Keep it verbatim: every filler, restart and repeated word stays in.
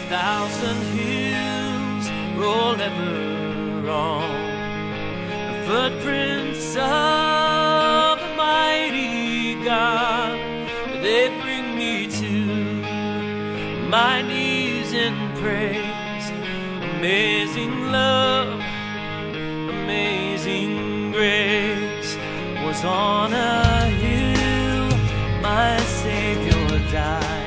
thousand hills roll ever on, the footprints of the mighty God, they bring me to my knees in praise. Amazing love, amazing grace, was on a hill my Savior died.